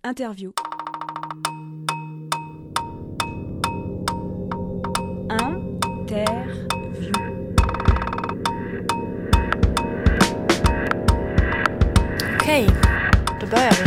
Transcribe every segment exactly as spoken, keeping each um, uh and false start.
Interview. Interview. Okej, då börjar vi.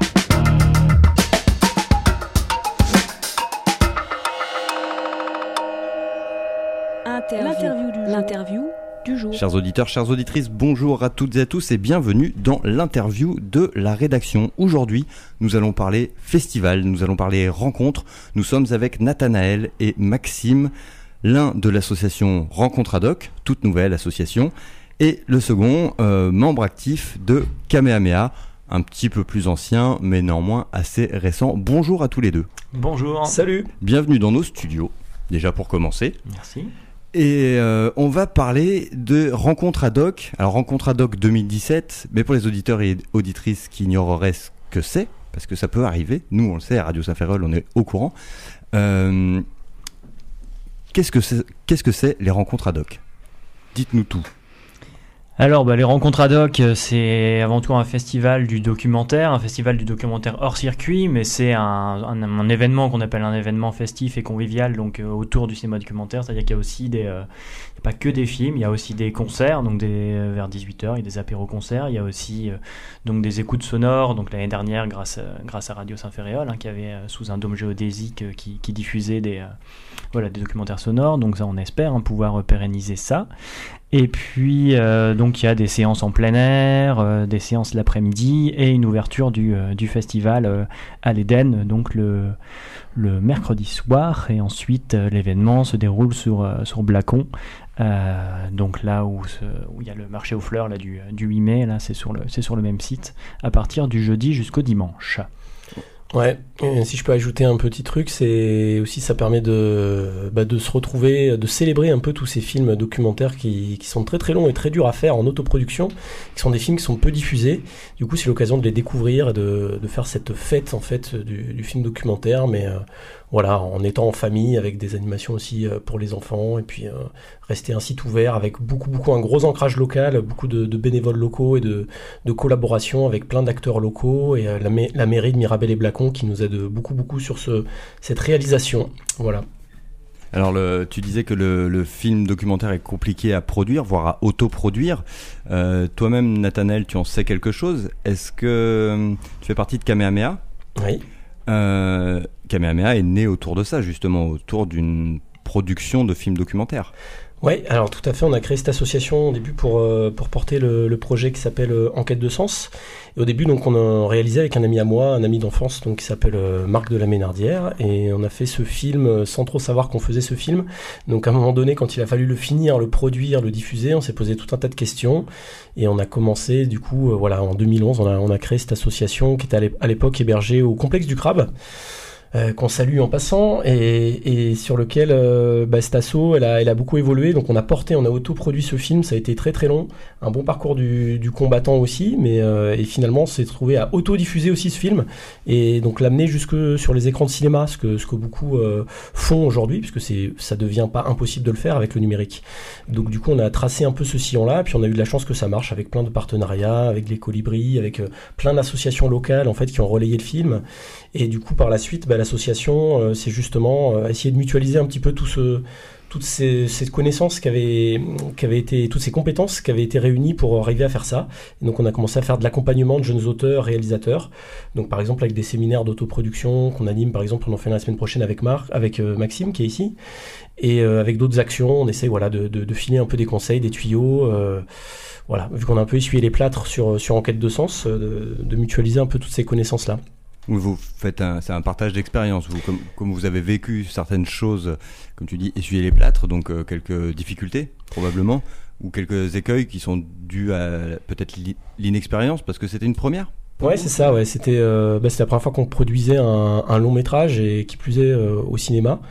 Interview. L'interview du jour. L'interview du jour. Chers auditeurs, chères auditrices, bonjour à toutes et à tous et bienvenue dans l'interview de la rédaction. Aujourd'hui, nous allons parler festival, nous allons parler rencontres. Nous sommes avec Nathanaël et Maxime, l'un de l'association Rencontre Ad Hoc, toute nouvelle association, et le second, euh, membre actif de Kamehameha, un petit peu plus ancien, mais néanmoins assez récent. Bonjour à tous les deux. Bonjour. Salut. Bienvenue dans nos studios, déjà pour commencer. Merci. Et euh, on va parler de Rencontre Ad Hoc. Alors Rencontre Ad Hoc deux mille dix-sept, mais pour les auditeurs et auditrices qui ignoreraient ce que c'est, parce que ça peut arriver, nous on le sait, à Radio Saint-Ferréol on est au courant. Euh, qu'est-ce que c'est, qu'est-ce que c'est les Rencontres Ad Hoc ? Dites-nous tout. Alors, bah, les Rencontres Ad Hoc, c'est avant tout un festival du documentaire, un festival du documentaire hors circuit, mais c'est un, un, un événement qu'on appelle un événement festif et convivial, donc euh, autour du cinéma documentaire, c'est-à-dire qu'il y a aussi des, euh, il y a pas que des films, il y a aussi des concerts, donc des, euh, vers dix-huit heures, il y a des apéros-concerts, il y a aussi euh, donc des écoutes sonores, donc l'année dernière, grâce, euh, grâce à Radio Saint-Ferréol, hein, qui avait euh, sous un dôme géodésique euh, qui, qui diffusait des, euh, voilà, des documentaires sonores, donc ça on espère hein, pouvoir euh, pérenniser ça. Et puis, euh, donc, il y a des séances en plein air, euh, des séances l'après-midi et une ouverture du, euh, du festival euh, à l'Éden, donc le, le mercredi soir. Et ensuite, euh, l'événement se déroule sur, euh, sur Blacon, euh, donc là où, ce, où il y a le marché aux fleurs là, du, du huit mai, là, c'est sur, le, c'est sur le même site, à partir du jeudi jusqu'au dimanche. Ouais, et si je peux ajouter un petit truc, c'est aussi ça permet de, bah, de se retrouver, de célébrer un peu tous ces films documentaires qui, qui sont très très longs et très durs à faire en autoproduction, qui sont des films qui sont peu diffusés. Du coup, c'est l'occasion de les découvrir et de, de faire cette fête en fait du, du film documentaire, mais euh, voilà, en étant en famille avec des animations aussi euh, pour les enfants et puis euh, rester un site ouvert avec beaucoup beaucoup un gros ancrage local, beaucoup de, de bénévoles locaux et de, de collaboration avec plein d'acteurs locaux et euh, la, ma- la mairie de Mirabel et Blacon qui nous aide beaucoup beaucoup sur ce, cette réalisation. Voilà. Alors le, tu disais que le, le film documentaire est compliqué à produire, voire à autoproduire. Euh, toi-même, Nathanaël, tu en sais quelque chose. Est-ce que tu fais partie de Kamehameha ? Oui. Euh, Kamehameha est né autour de ça, justement, autour d'une production de films documentaires. Oui, alors tout à fait, on a créé cette association au début pour, euh, pour porter le, le projet qui s'appelle euh, Enquête de sens. Et au début, donc, on a réalisé avec un ami à moi, un ami d'enfance donc, qui s'appelle euh, Marc de la Ménardière. Et on a fait ce film euh, sans trop savoir qu'on faisait ce film. Donc à un moment donné, quand il a fallu le finir, le produire, le diffuser, on s'est posé tout un tas de questions. Et on a commencé, du coup, euh, voilà, en deux mille onze, on a, on a créé cette association qui était à l'époque hébergée au complexe du Crabe. Euh, qu'on salue en passant et, et sur lequel euh, bah, cet asso elle a, elle a beaucoup évolué, donc on a porté, on a autoproduit ce film, ça a été très très long, un bon parcours du, du combattant aussi, mais euh, et finalement on s'est trouvé à autodiffuser aussi ce film et donc l'amener jusque sur les écrans de cinéma, ce que, ce que beaucoup euh, font aujourd'hui, puisque c'est, ça devient pas impossible de le faire avec le numérique. Donc du coup on a tracé un peu ce sillon là, puis on a eu de la chance que ça marche avec plein de partenariats, avec les Colibris, avec euh, plein d'associations locales en fait qui ont relayé le film. Et du coup, par la suite, bah, l'association, euh, c'est justement euh, essayer de mutualiser un petit peu tout ce, toutes ces, ces connaissances qui avaient, qui avaient été, toutes ces compétences qui avaient été réunies pour arriver à faire ça. Et donc, on a commencé à faire de l'accompagnement de jeunes auteurs, réalisateurs. Donc, par exemple, avec des séminaires d'autoproduction qu'on anime, par exemple, on en fait la semaine prochaine avec Marc, avec euh, Maxime qui est ici. Et euh, avec d'autres actions, on essaie voilà, de, de, de filer un peu des conseils, des tuyaux. Euh, voilà, vu qu'on a un peu essuyé les plâtres sur, sur Enquête de sens, euh, de, de mutualiser un peu toutes ces connaissances-là. Vous faites un, c'est un partage d'expérience. Vous, comme, comme vous avez vécu certaines choses, comme tu dis, essuyer les plâtres, donc euh, quelques difficultés probablement, ou quelques écueils qui sont dus à peut-être l'inexpérience, parce que c'était une première. Ouais, c'est ça. Ouais, c'était, euh, bah, c'était la première fois qu'on produisait un, un long métrage et qui plus est euh, au cinéma.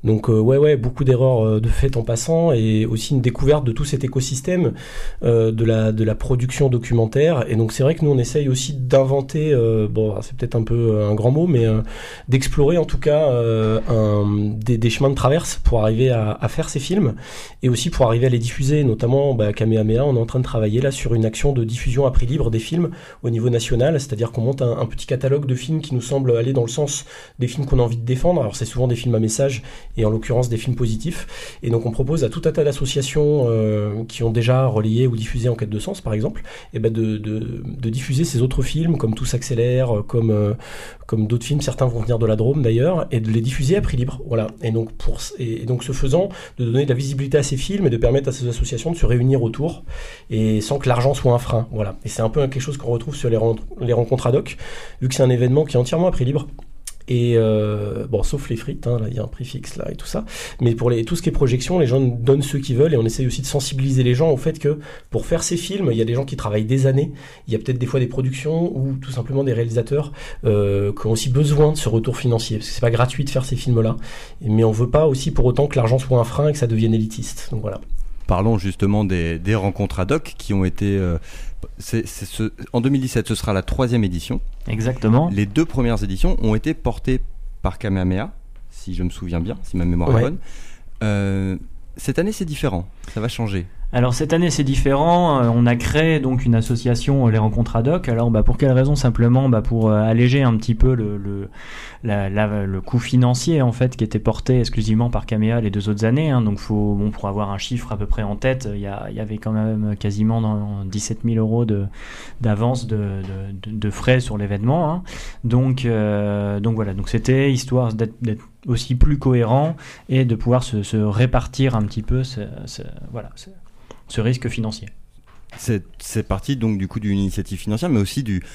Donc euh, ouais, ouais, beaucoup d'erreurs euh, de fait en passant, et aussi une découverte de tout cet écosystème euh, de la de la production documentaire. Et donc c'est vrai que nous on essaye aussi d'inventer, euh, bon c'est peut-être un peu un grand mot, mais euh, d'explorer en tout cas euh, un, des, des chemins de traverse pour arriver à, à faire ces films, et aussi pour arriver à les diffuser. Notamment bah, Kamehameha, on est en train de travailler là sur une action de diffusion à prix libre des films au niveau national, c'est-à-dire qu'on monte un, un petit catalogue de films qui nous semble aller dans le sens des films qu'on a envie de défendre. Alors c'est souvent des films à message, et en l'occurrence des films positifs, et donc on propose à tout un tas d'associations euh, qui ont déjà relayé ou diffusé Enquête de sens par exemple, et ben de, de, de diffuser ces autres films comme Tout s'accélère, comme, euh, comme d'autres films, certains vont venir de la Drôme d'ailleurs, et de les diffuser à prix libre, voilà. Et donc, pour, et, et donc ce faisant, de donner de la visibilité à ces films et de permettre à ces associations de se réunir autour, et sans que l'argent soit un frein, voilà. Et c'est un peu quelque chose qu'on retrouve sur les, ren- les rencontres ad hoc, vu que c'est un événement qui est entièrement à prix libre. Et euh, bon, sauf les frites, hein, là il y a un prix fixe là et tout ça. Mais pour les, tout ce qui est projection, les gens donnent ce qu'ils veulent, et on essaye aussi de sensibiliser les gens au fait que pour faire ces films, il y a des gens qui travaillent des années. Il y a peut-être des fois des productions ou tout simplement des réalisateurs euh, qui ont aussi besoin de ce retour financier, parce que c'est pas gratuit de faire ces films-là. Mais on veut pas aussi pour autant que l'argent soit un frein et que ça devienne élitiste. Donc voilà. Parlons justement des, des rencontres ad hoc qui ont été... Euh, c'est, c'est ce, en deux mille dix-sept, ce sera la troisième édition. Exactement. Les deux premières éditions ont été portées par Kamehameha, si je me souviens bien, si ma mémoire ouais. est bonne. Euh, cette année, c'est différent. Ça va changer. Alors cette année c'est différent, on a créé donc une association Les Rencontres ad hoc. Alors bah, pour quelle raison? Simplement bah, pour euh, alléger un petit peu le, le, la, la, le coût financier en fait qui était porté exclusivement par Kamehameha les deux autres années, hein. Donc faut, bon, pour avoir un chiffre à peu près en tête, il y, a, il y avait quand même quasiment dans dix-sept mille euros de, d'avance de, de, de, de frais sur l'événement, hein. Donc, euh, donc voilà, donc c'était histoire d'être, d'être aussi plus cohérent et de pouvoir se, se répartir un petit peu ce, ce, voilà, ce, ce risque financier. C'est, c'est parti donc du coup d'une initiative financière, mais aussi du,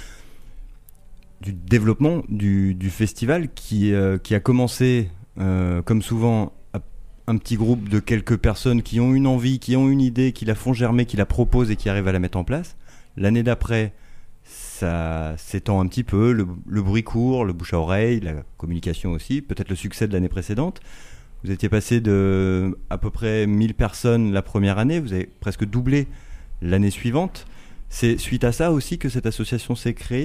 du développement du, du festival qui, euh, qui a commencé, euh, comme souvent, un petit groupe de quelques personnes qui ont une envie, qui ont une idée, qui la font germer, qui la proposent et qui arrivent à la mettre en place. L'année d'après, ça s'étend un petit peu, le, le bruit court, le bouche à oreille, la communication aussi, peut-être le succès de l'année précédente. Vous étiez passé de à peu près mille personnes la première année, vous avez presque doublé l'année suivante. C'est suite à ça aussi que cette association s'est créée?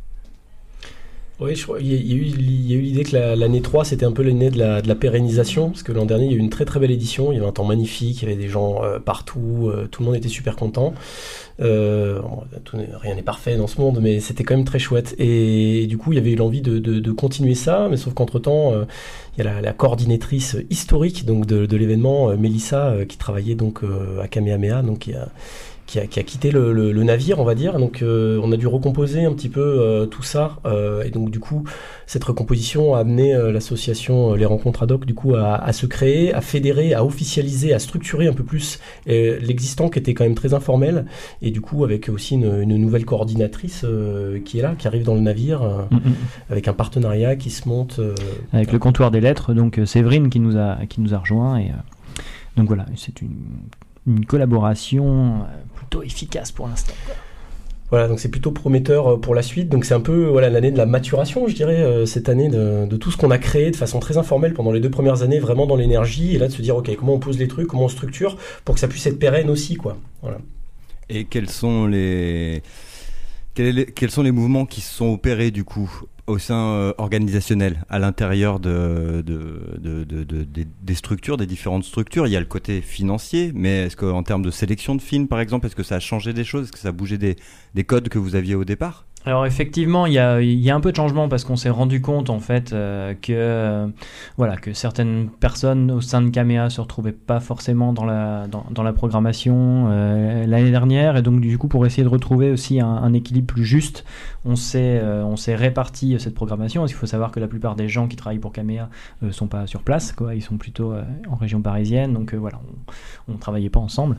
Oui, je crois, il, y a, il, y a eu, il y a eu l'idée que la, l'année trois, c'était un peu l'année de la, de la pérennisation, parce que l'an dernier, il y a eu une très très belle édition, il y avait un temps magnifique, il y avait des gens euh, partout, euh, tout le monde était super content. Euh, tout, rien n'est parfait dans ce monde, mais c'était quand même très chouette. Et, et du coup, il y avait eu l'envie de, de, de continuer ça, mais sauf qu'entre-temps, euh, il y a la, la coordinatrice historique donc de, de l'événement, euh, Mélissa, euh, qui travaillait donc euh, à Kamehameha, donc qui a Qui a, qui a quitté le, le, le navire, on va dire. Donc euh, on a dû recomposer un petit peu euh, tout ça, euh, et donc du coup cette recomposition a amené euh, l'association euh, Les Rencontres ad hoc du coup à, à se créer, à fédérer, à officialiser, à structurer un peu plus euh, l'existant qui était quand même très informel, et du coup avec aussi une, une nouvelle coordinatrice euh, qui est là, qui arrive dans le navire, euh, mm-hmm. avec un partenariat qui se monte euh, avec le comptoir des lettres, donc Séverine qui nous a qui nous a rejoint, et euh, donc voilà, c'est une une collaboration plutôt efficace pour l'instant. Voilà, donc c'est plutôt prometteur pour la suite. Donc c'est un peu voilà, l'année de la maturation, je dirais, euh, cette année de, de tout ce qu'on a créé de façon très informelle pendant les deux premières années, vraiment dans l'énergie, et là de se dire, ok, comment on pose les trucs, comment on structure, pour que ça puisse être pérenne aussi, quoi. Voilà. Et quels sont les... Quels, quels sont les mouvements qui se sont opérés du coup au sein euh, organisationnel, à l'intérieur de, de, de, de, de, de, des structures, des différentes structures? Il y a le côté financier, mais est-ce qu'en termes de sélection de films, par exemple, est-ce que ça a changé des choses? Est-ce que ça a bougé des, des codes que vous aviez au départ? Alors effectivement, il y a, il y a un peu de changement parce qu'on s'est rendu compte en fait euh, que euh, voilà que certaines personnes au sein de Kamehameha se retrouvaient pas forcément dans la dans, dans la programmation euh, l'année dernière, et donc du coup pour essayer de retrouver aussi un, un équilibre plus juste, on s'est euh, on s'est réparti cette programmation. Parce qu'il faut savoir que la plupart des gens qui travaillent pour Kamehameha euh, sont pas sur place, quoi, ils sont plutôt euh, en région parisienne, donc euh, voilà, on, on travaillait pas ensemble.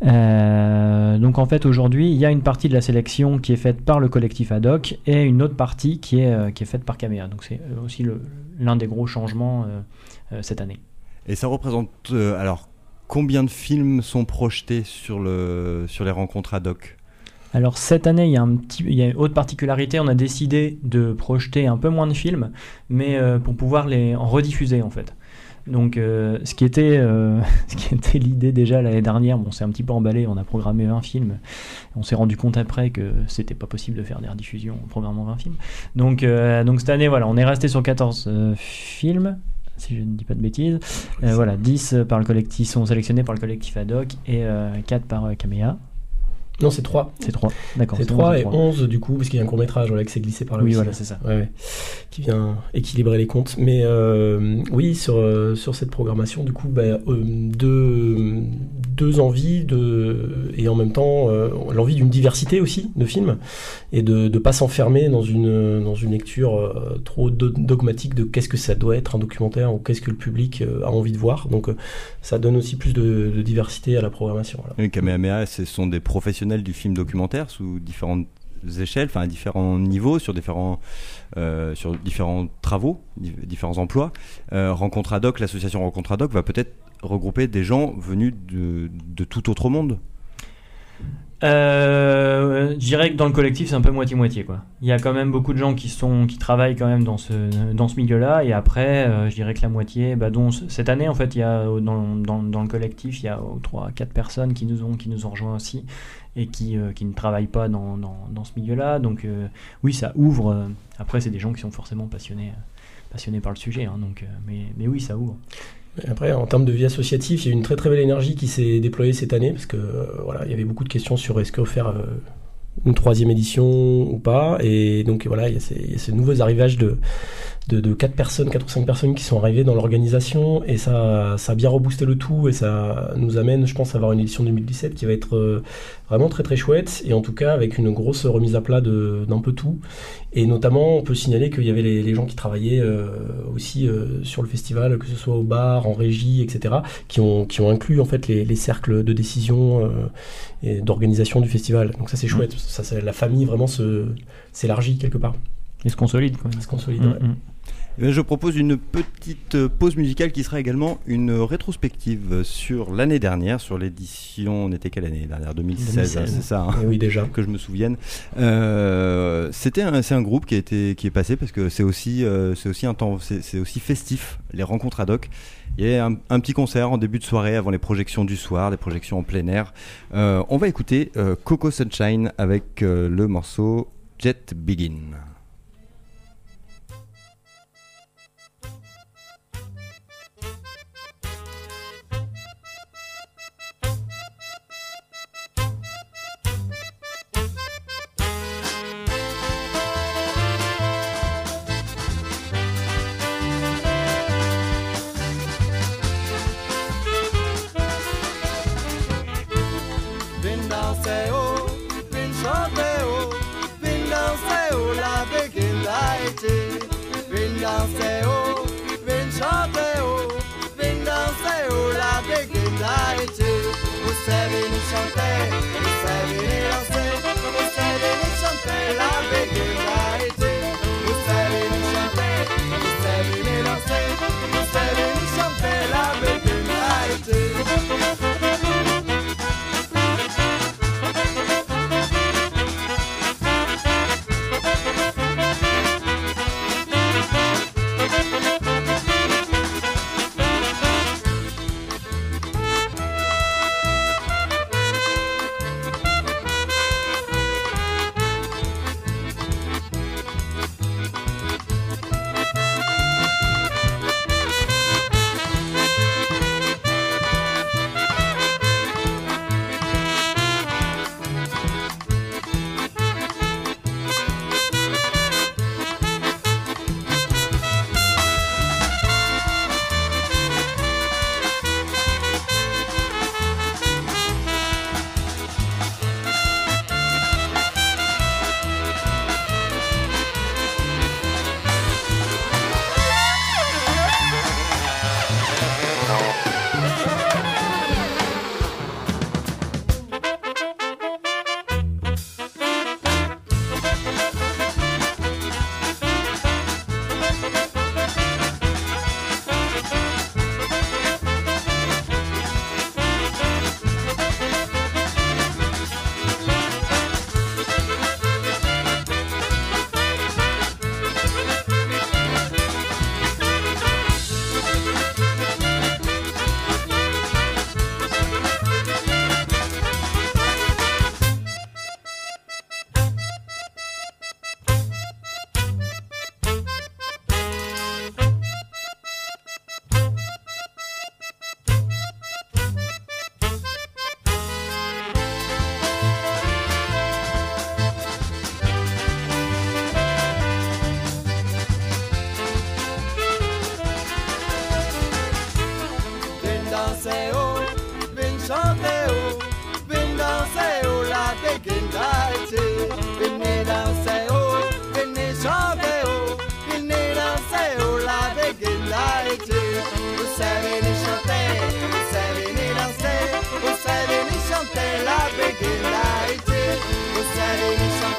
Euh, donc en fait aujourd'hui, il y a une partie de la sélection qui est faite par le collectif ad hoc et une autre partie qui est, euh, qui est faite par Kamehameha. Donc c'est aussi le, l'un des gros changements euh, euh, cette année. Et ça représente euh, alors combien de films sont projetés sur, le, sur les rencontres ad hoc? Alors cette année, il y a un petit, il y a une autre particularité, on a décidé de projeter un peu moins de films, mais euh, pour pouvoir les en rediffuser en fait. Donc, euh, ce qui était, euh, ce qui était l'idée déjà l'année dernière, bon, on s'est un petit peu emballé, on a programmé vingt films. On s'est rendu compte après que c'était pas possible de faire des rediffusions en programmant vingt films. Donc, euh, donc cette année, voilà, on est resté sur quatorze euh, films, si je ne dis pas de bêtises. Euh, voilà, dix par le collectif, sont sélectionnés par le collectif Ad hoc et euh, quatre par euh, Caméa. Non, c'est trois. C'est trois, d'accord. C'est trois et onze du coup, parce qu'il y a un court-métrage voilà, qui s'est glissé par là oui, aussi. Oui, voilà, c'est ça. Ouais, ouais, qui vient équilibrer les comptes. Mais euh, oui, sur, euh, sur cette programmation, du coup, bah, euh, deux, deux envies de, et en même temps euh, l'envie d'une diversité aussi de films et de ne pas s'enfermer dans une, dans une lecture euh, trop do- dogmatique de qu'est-ce que ça doit être un documentaire ou qu'est-ce que le public euh, a envie de voir. Donc euh, ça donne aussi plus de, de diversité à la programmation. Voilà. Oui, Kamehameha, ce sont des professionnels du film documentaire sous différentes échelles, enfin à différents niveaux, sur différents, euh, sur différents travaux, différents emplois. Euh, Rencontre Ad hoc, l'association Rencontre Ad hoc va peut-être regrouper des gens venus de, de tout autre monde. Euh, je dirais que dans le collectif c'est un peu moitié-moitié quoi. Il y a quand même beaucoup de gens qui sont qui travaillent quand même dans ce dans ce milieu-là et après euh, je dirais que la moitié bah dont cette année en fait il y a dans dans dans le collectif il y a trois quatre personnes qui nous ont qui nous ont rejoints aussi et qui euh, qui ne travaillent pas dans dans dans ce milieu-là donc euh, oui ça ouvre euh, après c'est des gens qui sont forcément passionnés euh, passionnés par le sujet hein, donc euh, mais mais oui ça ouvre. Après, en termes de vie associative, il y a une très très belle énergie qui s'est déployée cette année parce que euh, voilà, il y avait beaucoup de questions sur est-ce qu'on faire euh, une troisième édition ou pas. Et donc voilà, il y a ces, il y a ces nouveaux arrivages de de, de quatre personnes, quatre ou cinq personnes qui sont arrivées dans l'organisation et ça, ça a bien reboosté le tout et ça nous amène, je pense, à avoir une édition deux mille dix-sept qui va être euh, vraiment très très chouette et en tout cas avec une grosse remise à plat de, d'un peu tout. Et notamment, on peut signaler qu'il y avait les, les gens qui travaillaient euh, aussi euh, sur le festival, que ce soit au bar, en régie, et cetera, qui ont, qui ont inclus en fait les, les cercles de décision euh, et d'organisation du festival. Donc ça c'est chouette, mmh. ça, ça, la famille vraiment se, s'élargit quelque part. Et se consolide quoi. Se consolide, mmh, ouais. Mmh. Je propose une petite pause musicale qui sera également une rétrospective sur l'année dernière, sur l'édition, on était quelle année dernière deux mille seize, deux mille seize. Hein, c'est ça hein, oui, déjà. Que je me souvienne. Euh, c'était un, c'est un groupe qui, a été, qui est passé parce que c'est aussi, euh, c'est aussi un temps, c'est, c'est aussi festif, les rencontres ad hoc. Il y a un, un petit concert en début de soirée avant les projections du soir, des projections en plein air. Euh, on va écouter euh, Coco Sunshine avec euh, le morceau Jet Begin.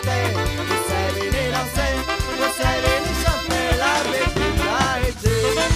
danser, je sais venir danser, je sais venir chanter la popularité.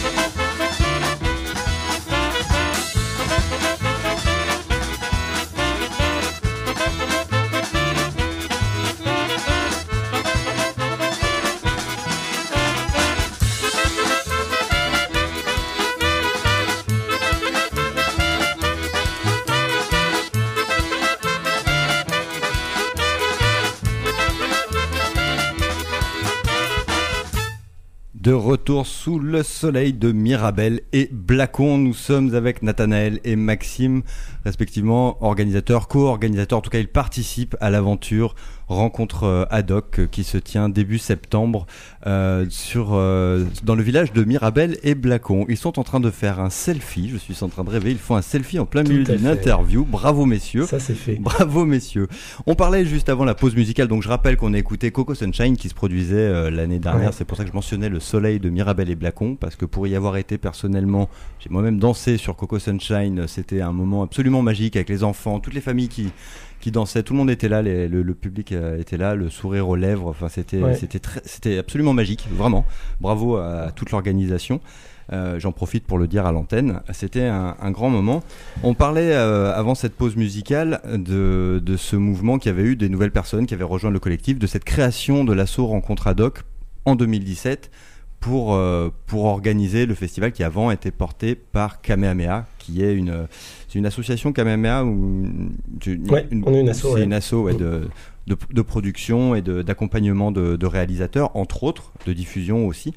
De retour sous le soleil de Mirabel et Blacon, nous sommes avec Nathanaël et Maxime, respectivement organisateurs, co-organisateurs, en tout cas ils participent à l'aventure Rencontre ad hoc qui se tient début septembre euh, sur, euh, dans le village de Mirabel et Blacon. Ils sont en train de faire un selfie, je suis en train de rêver, ils font un selfie en plein Tout milieu à d'une fait. interview, bravo messieurs. Ça c'est fait. Bravo messieurs. On parlait juste avant la pause musicale, donc je rappelle qu'on a écouté Coco Sunshine qui se produisait euh, l'année dernière, Ouais. c'est pour ça que je mentionnais le soleil de Mirabel et Blacon, parce que pour y avoir été personnellement, j'ai moi-même dansé sur Coco Sunshine, c'était un moment absolument magique avec les enfants, toutes les familles qui, qui dansaient, tout le monde était là, les, le, le public euh, était là, le sourire aux lèvres, enfin c'était, Ouais. c'était, très, c'était absolument magique, vraiment. Bravo à, à toute l'organisation. Euh, j'en profite pour le dire à l'antenne, c'était un, un grand moment. On parlait euh, avant cette pause musicale de, de ce mouvement qui avait eu des nouvelles personnes qui avaient rejoint le collectif, de cette création de l'asso Rencontre ad hoc en deux mille dix-sept pour, euh, pour organiser le festival qui avant était porté par Kamehameha, qui est une, c'est une association Kamehameha où une, Ouais, une, on est une asso, c'est ouais. une asso ouais, de, de, de production et de, d'accompagnement de, de réalisateurs, entre autres, de diffusion aussi.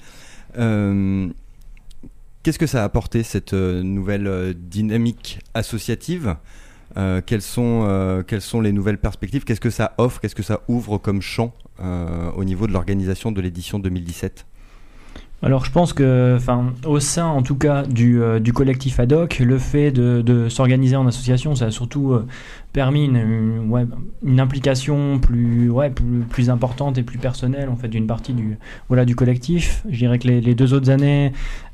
Euh, Qu'est-ce que ça a apporté, cette euh, nouvelle euh, dynamique associative euh, quelles, sont, euh, quelles sont les nouvelles perspectives? Qu'est-ce que ça offre? Qu'est-ce que ça ouvre comme champ euh, au niveau de l'organisation de l'édition deux mille dix-sept? Alors je pense que, enfin, au sein en tout cas du, euh, du collectif ad hoc, le fait de, de s'organiser en association, ça a surtout euh, permis une, une, ouais, une implication plus, ouais, plus, plus importante et plus personnelle en fait d'une partie du, voilà, du collectif. Je dirais que les, les deux autres années,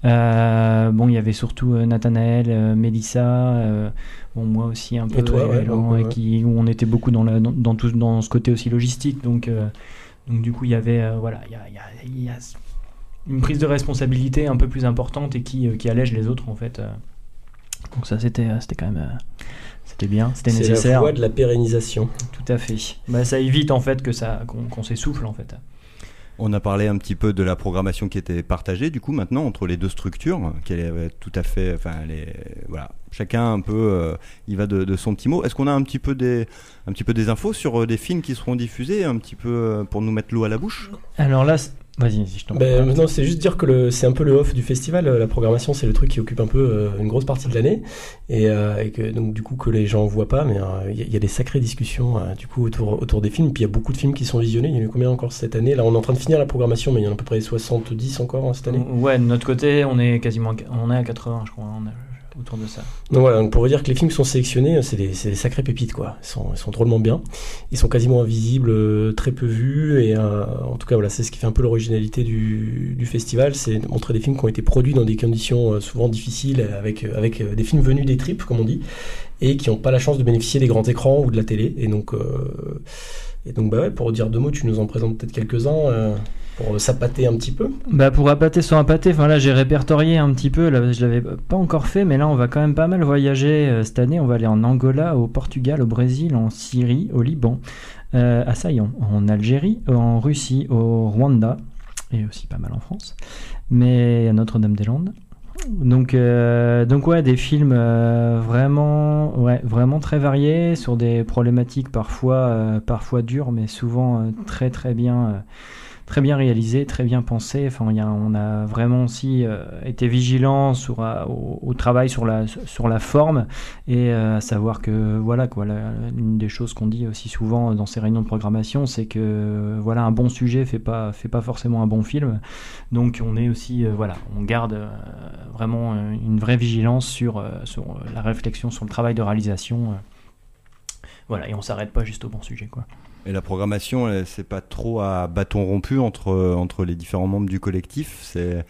euh, bon, il y avait surtout euh, Nathanaël, euh, Mélissa, euh, bon, moi aussi un peu, Et toi, ouais, Elan, donc, et ouais. qui, où on était beaucoup dans, la, dans, dans, tout, dans ce côté aussi logistique, donc, euh, donc du coup il y avait, euh, voilà, il y a, il y a, il y a une prise de responsabilité un peu plus importante et qui, euh, qui allège les autres en fait. euh. Donc ça c'était, euh, c'était quand même euh, c'était bien, c'était C'est nécessaire. la voie de la pérennisation. Tout à fait. Bah, ça évite en fait que ça, qu'on, qu'on s'essouffle en fait. On a parlé un petit peu de la programmation qui était partagée, du coup, maintenant, entre les deux structures, qui est euh, tout à fait, enfin, les, voilà, chacun un peu, euh, il va de, de son petit mot. Est-ce qu'on a un petit peu des, un petit peu des infos sur euh, des films qui seront diffusés, un petit peu euh, pour nous mettre l'eau à la bouche? Alors là, c'est- vas-y, si je t'en Ben, non, c'est juste dire que le, c'est un peu le off du festival. La programmation, c'est le truc qui occupe un peu euh, une grosse partie de l'année, et, euh, et que donc du coup que les gens voient pas, mais il euh, y, y a des sacrées discussions euh, du coup autour autour des films. Puis il y a beaucoup de films qui sont visionnés. Il y en a eu combien encore cette année? Là, on est en train de finir la programmation, mais il y en a à peu près soixante-dix encore hein, cette année. Ouais, de notre côté, on est quasiment, on est à quatre-vingts, je crois, on est autour de ça. Donc voilà, donc pour vous dire que les films qui sont sélectionnés, c'est des, c'est des sacrées pépites quoi. Ils sont, ils sont drôlement bien. Ils sont quasiment invisibles, euh, très peu vus, et euh, en tout cas voilà, c'est ce qui fait un peu l'originalité du, du festival, c'est de montrer des films qui ont été produits dans des conditions euh, souvent difficiles, avec avec euh, des films venus des tripes comme on dit, et qui n'ont pas la chance de bénéficier des grands écrans ou de la télé. Et donc euh, et donc bah ouais, pour dire deux mots, tu nous en présentes peut-être quelques-uns. Euh, pour s'appâter un petit peu. Bah pour appâter sur appâter, enfin là j'ai répertorié un petit peu, là, je l'avais pas encore fait, mais là on va quand même pas mal voyager euh, cette année. On va aller en Angola, au Portugal, au Brésil, en Syrie, au Liban, euh, à Saïan, en Algérie, en Russie, au Rwanda, et aussi pas mal en France, mais à Notre-Dame-des-Landes. Donc, euh, donc ouais, des films euh, vraiment, ouais, vraiment très variés, sur des problématiques parfois, euh, parfois dures, mais souvent euh, très très bien... Euh, très bien réalisé, très bien pensé. Enfin, il y a, on a vraiment aussi euh, été vigilant sur, euh, au, au travail sur la, sur la forme, et euh, à savoir que voilà quoi, la, une des choses qu'on dit aussi souvent dans ces réunions de programmation, c'est que voilà, un bon sujet fait pas fait pas forcément un bon film. Donc on est aussi euh, voilà, on garde euh, vraiment une vraie vigilance sur euh, sur la réflexion, sur le travail de réalisation. Euh, voilà, et on s'arrête pas juste au bon sujet quoi. Et la programmation, c'est pas trop à bâton rompu entre, entre les différents membres du collectif. C'est,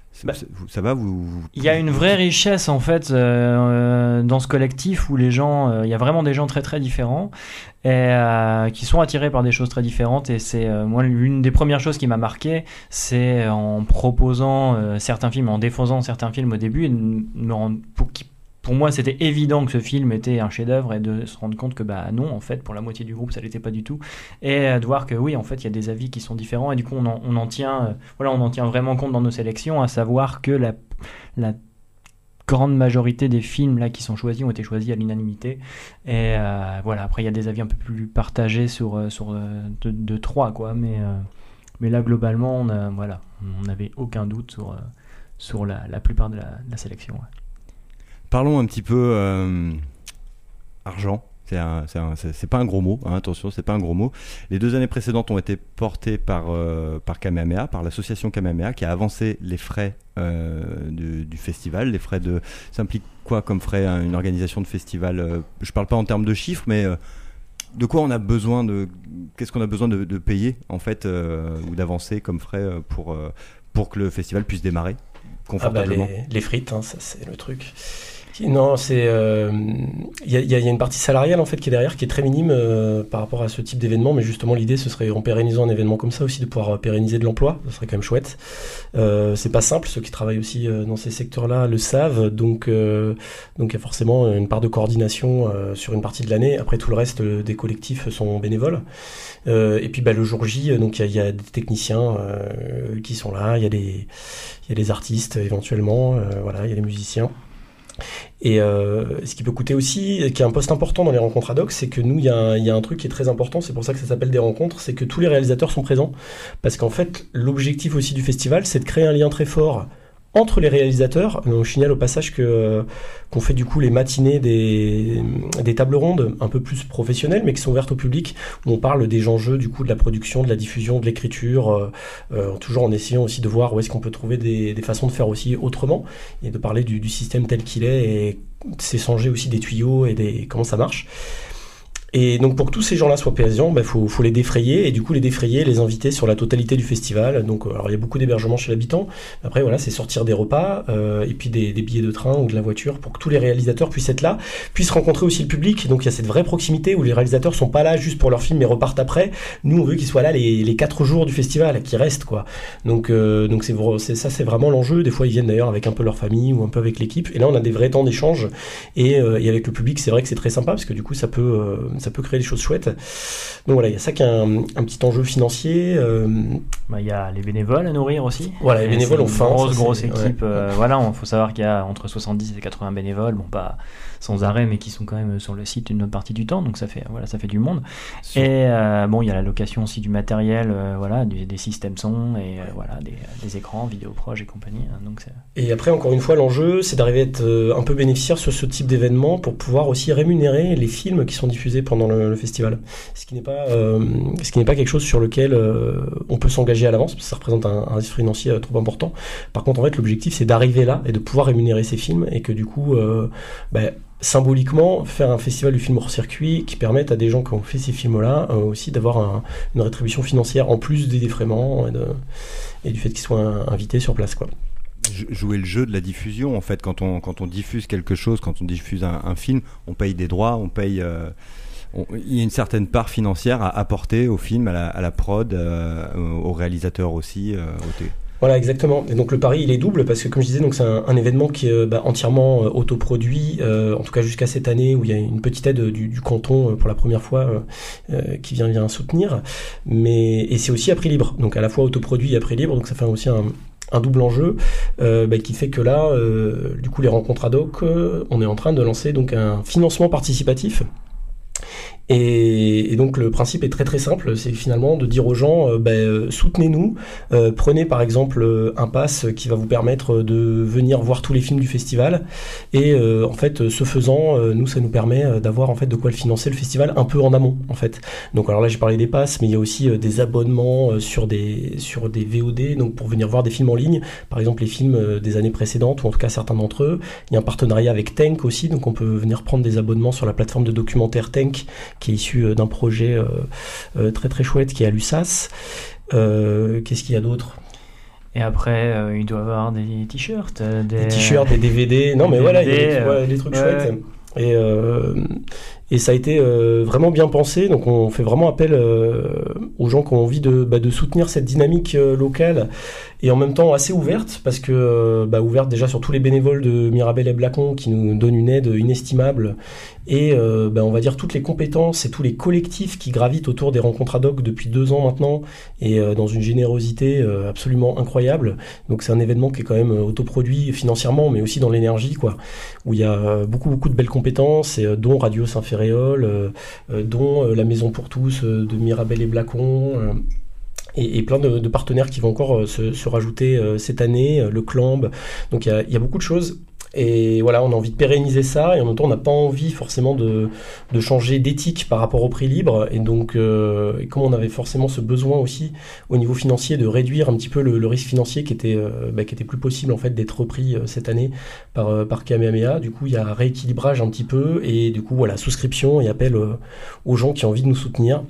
Bah, ça va vous, vous... Il y a une vraie richesse en fait euh, dans ce collectif où les gens, euh, il y a vraiment des gens très très différents et euh, qui sont attirés par des choses très différentes. Et c'est euh, moi l'une des premières choses qui m'a marqué, c'est en proposant euh, certains films, en défendant certains films au début, et de me rendre, pour qui Pour moi, c'était évident que ce film était un chef-d'œuvre et de se rendre compte que bah non, en fait, pour la moitié du groupe, ça l'était pas du tout. Et de voir que oui, en fait, il y a des avis qui sont différents et du coup, on en, on en tient, euh, voilà, on en tient vraiment compte dans nos sélections, à savoir que la, la grande majorité des films là qui sont choisis ont été choisis à l'unanimité. Et euh, voilà, après, il y a des avis un peu plus partagés sur sur de, de trois quoi, mais euh, mais là, globalement, on a, voilà, on n'avait aucun doute sur sur la, la plupart de la, de la sélection. Ouais. Parlons un petit peu euh, argent. C'est, un, c'est, un, c'est, c'est pas un gros mot, hein, attention, c'est pas un gros mot. Les deux années précédentes ont été portées par, euh, par Kamehameha, par l'association Kamehameha, qui a avancé les frais euh, du, du festival. Les frais de, ça implique quoi comme frais, hein, une organisation de festival euh, je parle pas en termes de chiffres, mais euh, de quoi on a besoin de, qu'est-ce qu'on a besoin de, de payer en fait, euh, ou d'avancer comme frais pour, euh, pour que le festival puisse démarrer confortablement. Ah bah les, les frites, hein, ça c'est le truc. Non, c'est il euh, y, y, y a une partie salariale en fait qui est derrière, qui est très minime euh, par rapport à ce type d'événement, mais justement l'idée ce serait en pérennisant un événement comme ça aussi de pouvoir pérenniser de l'emploi, ce serait quand même chouette. Euh, c'est pas simple, ceux qui travaillent aussi euh, dans ces secteurs-là le savent, donc euh, donc il y a forcément une part de coordination euh, sur une partie de l'année. Après tout le reste euh, des collectifs sont bénévoles. Euh, et puis bah le jour J, donc il y, y a des techniciens euh, qui sont là, il y a des il y a des artistes éventuellement, euh, voilà, il y a des musiciens. Et euh, ce qui peut coûter aussi, qui est un poste important dans les rencontres ad hoc, c'est que nous, il y, y a un truc qui est très important, c'est pour ça que ça s'appelle des rencontres, c'est que tous les réalisateurs sont présents. Parce qu'en fait, l'objectif aussi du festival, c'est de créer un lien très fort entre les réalisateurs. Donc, je signale au passage que euh, qu'on fait du coup les matinées des, des tables rondes un peu plus professionnelles, mais qui sont ouvertes au public, où on parle des enjeux du coup de la production, de la diffusion, de l'écriture, euh, euh, toujours en essayant aussi de voir où est-ce qu'on peut trouver des, des façons de faire aussi autrement, et de parler du, du système tel qu'il est, et s'échanger aussi des tuyaux et des comment ça marche. Et donc pour que tous ces gens-là soient présents, bah, faut, faut les défrayer, et du coup les défrayer, les inviter sur la totalité du festival. Donc alors il y a beaucoup d'hébergements chez l'habitant. Après voilà, c'est sortir des repas euh, et puis des, des billets de train ou de la voiture pour que tous les réalisateurs puissent être là, puissent rencontrer aussi le public. Donc il y a cette vraie proximité où les réalisateurs sont pas là juste pour leur film mais repartent après. Nous on veut qu'ils soient là les, les quatre jours du festival, qu'ils restent quoi. Donc euh, donc c'est, c'est ça c'est vraiment l'enjeu. Des fois ils viennent d'ailleurs avec un peu leur famille ou un peu avec l'équipe. Et là on a des vrais temps d'échange et, euh, et avec le public c'est vrai que c'est très sympa parce que du coup ça peut euh, ça peut créer des choses chouettes. Donc voilà, il y a ça qui est un, un petit enjeu financier. Euh... Bah, il y a les bénévoles à nourrir aussi. Voilà, les et bénévoles ont faim. Une grosse, ça, grosse c'est... équipe. Ouais. Euh, voilà, il faut savoir qu'il y a entre soixante-dix et quatre-vingts bénévoles, bon pas sans arrêt, mais qui sont quand même sur le site une bonne partie du temps, donc ça fait, voilà, ça fait du monde. Sûr. Et euh, bon, il y a la location aussi du matériel, euh, voilà, des, des systèmes son et euh, voilà, des, des écrans, vidéoproches et compagnie. Hein, donc c'est... Et après, encore une fois, l'enjeu, c'est d'arriver à être euh, un peu bénéficiaire sur ce type d'événement pour pouvoir aussi rémunérer les films qui sont diffusés pendant le, le festival. Ce qui n'est pas, euh, ce qui n'est pas quelque chose sur lequel euh, on peut s'engager à l'avance, parce que ça représente un, un risque financier euh, trop important. Par contre, en fait, l'objectif, c'est d'arriver là et de pouvoir rémunérer ces films et que du coup, euh, bah, symboliquement, faire un festival du film hors circuit qui permette à des gens qui ont fait ces films-là euh, aussi d'avoir un, une rétribution financière en plus des défraiements et, de, et du fait qu'ils soient invités sur place, quoi. Jouer le jeu de la diffusion, en fait, quand on, quand on diffuse quelque chose, quand on diffuse un, un film, on paye des droits, on paye... Euh, on, il y a une certaine part financière à apporter au film, à la, à la prod, euh, au réalisateur aussi, euh, au t- Voilà, exactement. Et donc le pari, il est double parce que, comme je disais, donc c'est un, un événement qui est bah, entièrement euh, autoproduit, euh, en tout cas jusqu'à cette année où il y a une petite aide du, du canton euh, pour la première fois euh, euh, qui vient vient soutenir. Mais et c'est aussi à prix libre, donc à la fois autoproduit et à prix libre, donc ça fait aussi un un double enjeu euh, bah, qui fait que là, euh, du coup, les rencontres ad hoc, euh, on est en train de lancer donc un financement participatif. Et, et donc le principe est très très simple, c'est finalement de dire aux gens euh, bah, euh, soutenez-nous, euh, prenez par exemple euh, un pass qui va vous permettre de venir voir tous les films du festival et euh, en fait ce faisant euh, nous ça nous permet euh, d'avoir en fait de quoi le financer le festival un peu en amont en fait. Donc alors là j'ai parlé des passes mais il y a aussi euh, des abonnements euh, sur des sur des V O D donc pour venir voir des films en ligne, par exemple les films euh, des années précédentes ou en tout cas certains d'entre eux. Il y a un partenariat avec Tank aussi donc on peut venir prendre des abonnements sur la plateforme de documentaire Tank qui est issu d'un projet euh, euh, très très chouette qui est à l'U S A S. Euh, qu'est-ce qu'il y a d'autre ? Et après, euh, il doit avoir des t-shirts. euh, Des, Des t-shirts, des D V D. Non, mais des voilà, il y a D V D, des, ouais, euh, des trucs ouais. chouettes. Et, euh, et ça a été euh, vraiment bien pensé. Donc, on fait vraiment appel euh, aux gens qui ont envie de, bah, de soutenir cette dynamique euh, locale et en même temps assez ouverte, parce que euh, bah, ouverte déjà sur tous les bénévoles de Mirabel et Blacon qui nous donnent une aide inestimable, et euh, bah, on va dire toutes les compétences et tous les collectifs qui gravitent autour des rencontres ad hoc depuis deux ans maintenant, et euh, dans une générosité euh, absolument incroyable. Donc c'est un événement qui est quand même euh, autoproduit financièrement, mais aussi dans l'énergie, quoi, où il y a euh, beaucoup beaucoup de belles compétences, et, euh, dont Radio Saint-Ferréol, euh, euh, dont euh, la Maison pour tous euh, de Mirabel et Blacon. Euh, Et, et plein de, de partenaires qui vont encore euh, se, se rajouter euh, cette année, euh, le Clamb. Donc il y a, il y a beaucoup de choses. Et voilà, on a envie de pérenniser ça, et en même temps on n'a pas envie forcément de, de changer d'éthique par rapport au prix libre. Et donc euh, et comme on avait forcément ce besoin aussi au niveau financier de réduire un petit peu le, le risque financier qui était, euh, bah, qui était plus possible en fait d'être repris euh, cette année par, euh, par Kamehameha, du coup il y a rééquilibrage un petit peu, et du coup voilà, souscription et appel euh, aux gens qui ont envie de nous soutenir.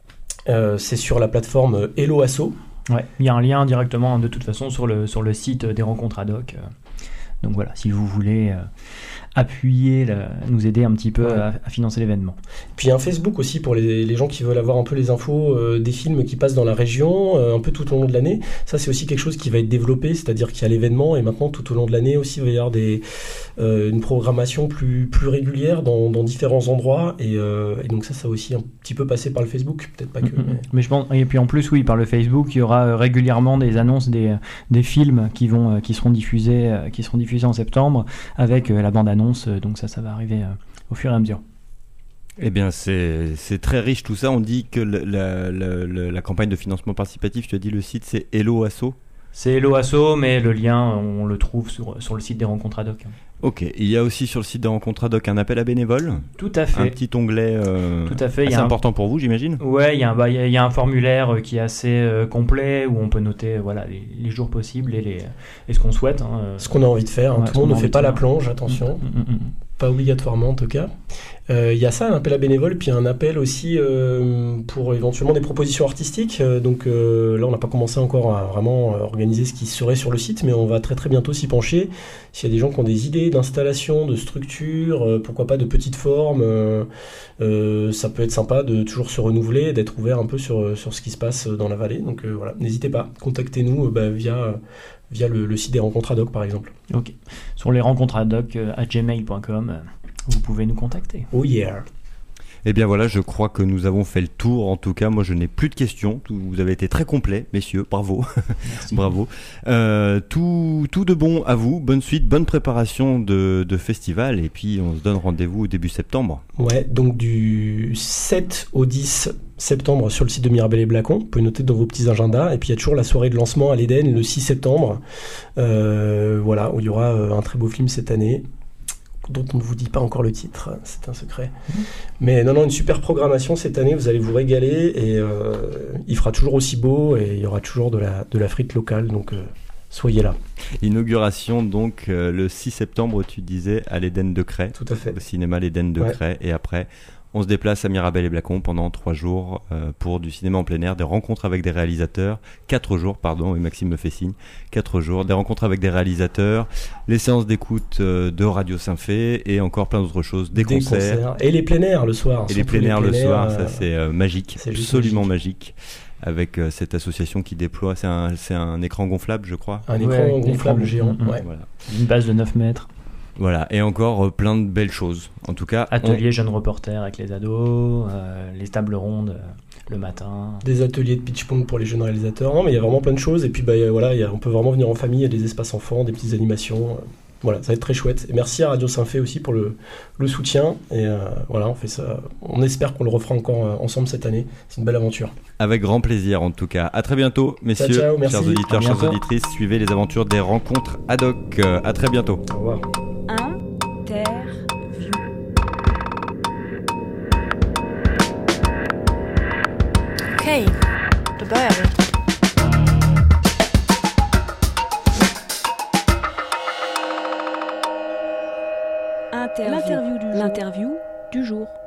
Euh, c'est sur la plateforme Hello Asso. Ouais, il y a un lien directement de toute façon sur le, sur le site des rencontres ad hoc. Donc voilà, si vous voulez euh, appuyer, le, nous aider un petit peu Ouais. à, à financer l'événement. Puis il y a un Facebook aussi pour les, les gens qui veulent avoir un peu les infos euh, des films qui passent dans la région, euh, un peu tout au long de l'année. Ça, c'est aussi quelque chose qui va être développé, c'est-à-dire qu'il y a l'événement, et maintenant tout au long de l'année aussi, il va y avoir des, euh, une programmation plus, plus régulière dans, dans différents endroits. Et, euh, et donc ça, ça va aussi un petit peu passer par le Facebook, peut-être pas que... Mm, mm, mais- Mais je pense, et puis en plus, oui, par le Facebook, il y aura euh, régulièrement des annonces des, des films qui vont, euh, qui seront diffusés, euh, qui seront diffusés en septembre, avec euh, la bande-annonce. euh, Donc ça, ça va arriver euh, au fur et à mesure. Eh bien, c'est c'est très riche tout ça. On dit que le- la, la- la- la campagne de financement participatif, tu as dit le site, c'est Hello Asso. C'est Hello Asso, mais le lien, on le trouve sur, sur le site des rencontres ad hoc. Ok, il y a aussi sur le site des rencontres ad hoc un appel à bénévoles, Tout à un fait. petit onglet euh, Tout à fait, il y assez a un- important pour vous, j'imagine. Ouais, il y, a un- bah, il y a- il y a un formulaire euh, qui est assez euh, complet, où on peut noter euh, voilà, les, les jours possibles et, les, et ce qu'on souhaite. Hein, euh. Ce qu'on a envie de faire. hein. Ouais, Tout le monde ce ne qu'on a fait envie pas de la faire. plonge, attention. Mm, mm, mm, mm. Pas obligatoirement en tout cas. Euh, Il y a ça, un appel à bénévoles, puis un appel aussi euh, pour éventuellement des propositions artistiques. Euh, donc euh, là, on n'a pas commencé encore à vraiment euh, organiser ce qui serait sur le site, mais on va très très bientôt s'y pencher. S'il y a des gens qui ont des idées d'installation, de structure, euh, pourquoi pas de petites formes, euh, euh, ça peut être sympa de toujours se renouveler, d'être ouvert un peu sur, sur ce qui se passe dans la vallée. Donc euh, voilà, n'hésitez pas, contactez-nous euh, bah, via, via le, le site des rencontres ad hoc par exemple. Ok. Sur les rencontres ad hoc euh, à gmail point com, euh, vous pouvez nous contacter. Oh yeah. Eh bien voilà, je crois que nous avons fait le tour. En tout cas, moi je n'ai plus de questions. Tout- Vous avez été très complet, messieurs. Bravo, Merci. bravo. Euh, tout, tout de bon à vous. Bonne suite, bonne préparation de, de festival. Et puis on se donne rendez-vous au début septembre. Ouais, donc du sept au dix septembre sur le site de Mirabel et Blacon. Vous pouvez noter dans vos petits agendas. Et puis il y a toujours la soirée de lancement à l'Éden le six septembre. Euh, voilà, où il y aura euh, un très beau film cette année, dont on ne vous dit pas encore le titre, c'est un secret. Mais non, non, une super programmation cette année, vous allez vous régaler, et euh, il fera toujours aussi beau, et il y aura toujours de la, de la frite locale, donc euh, soyez là. Inauguration donc euh, le six septembre, tu disais, à l'Éden de Cray, Tout à fait. au cinéma l'Éden de Ouais. Cray. Et après, on se déplace à Mirabel et Blacon pendant trois jours euh, pour du cinéma en plein air, des rencontres avec des réalisateurs. Quatre jours, pardon, et Maxime me fait signe. Quatre jours, des rencontres avec des réalisateurs, les séances d'écoute euh, de Radio Saint-Fé et encore plein d'autres choses, des, concerts. Et les plein air le soir. Et les surtout plein air le plein soir, air, ça euh, c'est euh, magique, c'est juste absolument magique. Avec euh, cette association qui déploie, c'est un, c'est un écran gonflable, je crois. Un Ouais, écran avec gonflable l'écran. géant. Mm, mm. Ouais. Voilà. Une base de neuf mètres. Voilà, et encore euh, plein de belles choses. En tout cas, on- Atelier jeunes reporters avec les ados, euh, les tables rondes euh, le matin. Des ateliers de pitch pong pour les jeunes réalisateurs. Non, mais il y a vraiment plein de choses. Et puis, bah, y a- voilà, y a- on peut vraiment venir en famille. Il y a des espaces enfants, des petites animations. euh, Voilà, ça va être très chouette. Et merci à Radio Saint-Fé aussi pour le, le soutien. Et euh, voilà, on fait ça. On espère qu'on le refera encore euh, ensemble cette année. C'est une belle aventure. avec grand plaisir en tout cas. À très bientôt, messieurs, Ciao, ciao, merci. chers auditeurs, À chères bientôt. auditrices. Suivez les aventures des rencontres ad hoc. Euh, À très bientôt. Au revoir. Interview. Okej, då börjar vi. Interview. L'interview du jour. L'interview du jour.